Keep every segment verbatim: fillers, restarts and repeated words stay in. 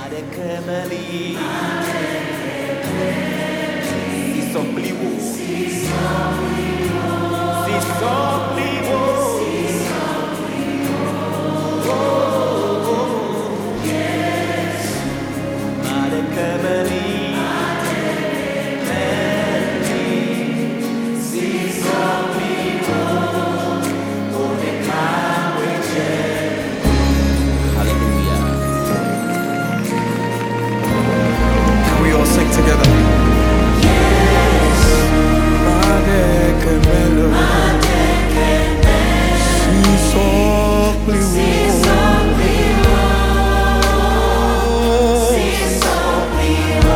Kemeli, si sopliwo, si sopliwo, yes, Mare Kemeli, si sopliwo, one kaweche. Hallelujah. We all sing together. Yes. Mare Kemelo. Si sopliwo. Si sopliwo. Si sopliwo.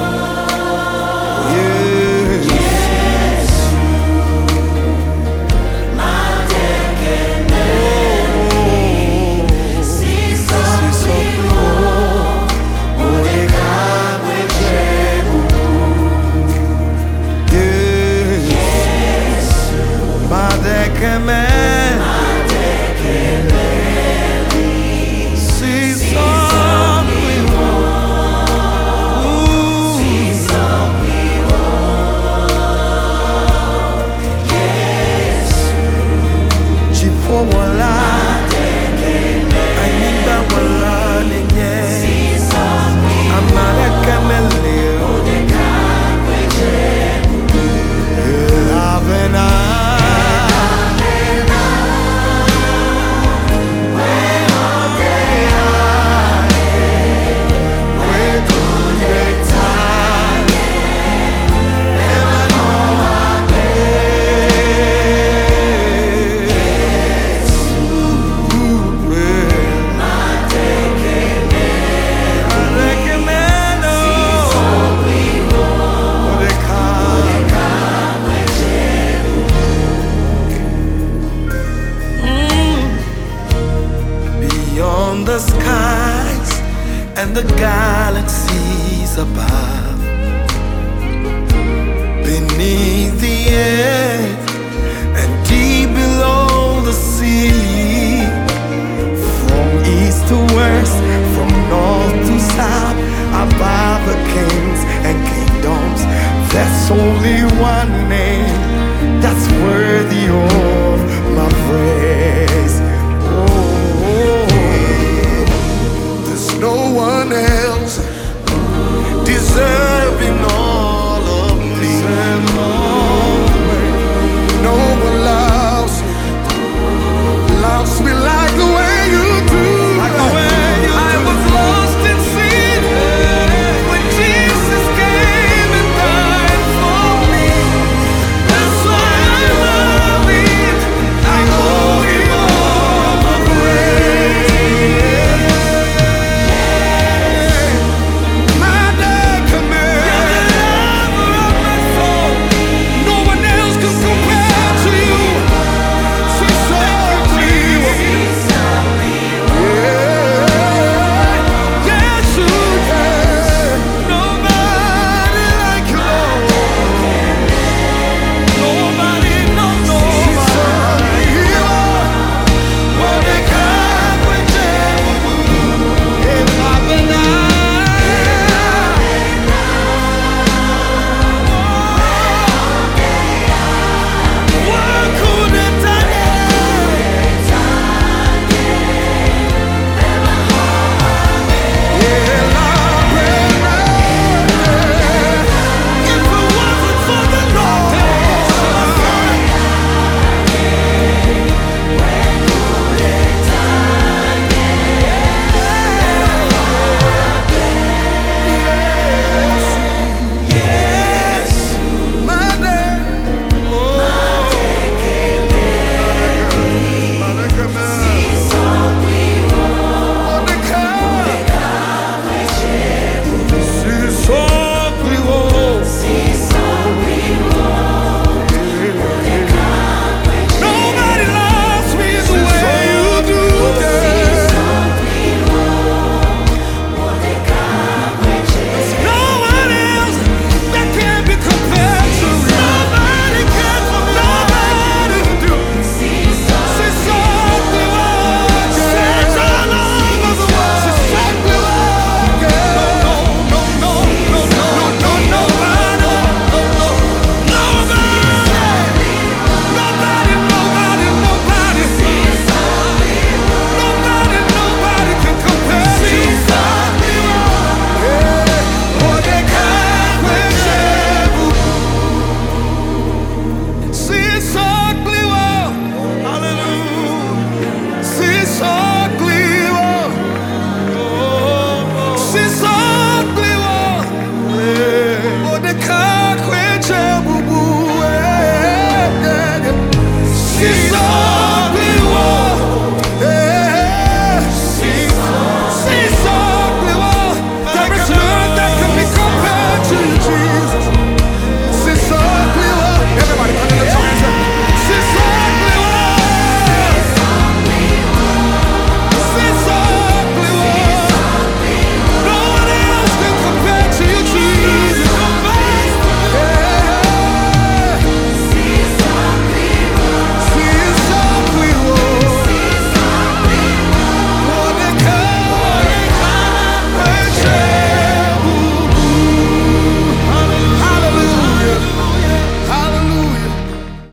Yes. Yes. Mare Kemelo. Si sopliwo. Amen. Si sopliwo, si sopliwo, yes. Jifo wala, ayinda wala nenye. Amare Kemeli, Avena. The skies and the galaxies above, beneath the earth and deep below the sea, from east to west, from north to south, above the kings and kingdoms, there's only